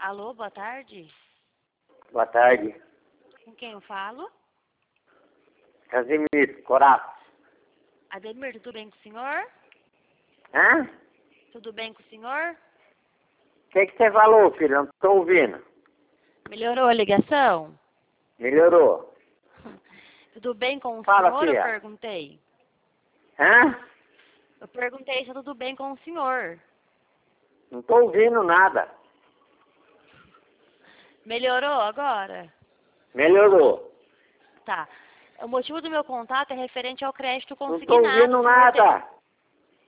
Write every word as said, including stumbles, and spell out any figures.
Alô, boa tarde. Boa tarde. Com quem eu falo? Casimiro, Coraço. Ademir, tudo bem com o senhor? Hã? Tudo bem com o senhor? O que que você falou, filho? Não estou ouvindo. Melhorou a ligação? Melhorou. Tudo bem com o Fala, senhor? Eu filha. perguntei. Hã? Eu perguntei se tudo bem com o senhor. Não estou ouvindo nada. Melhorou agora? Melhorou. Tá. O motivo do meu contato é referente ao crédito Não estou consignado. ouvindo O senhor tem- nada.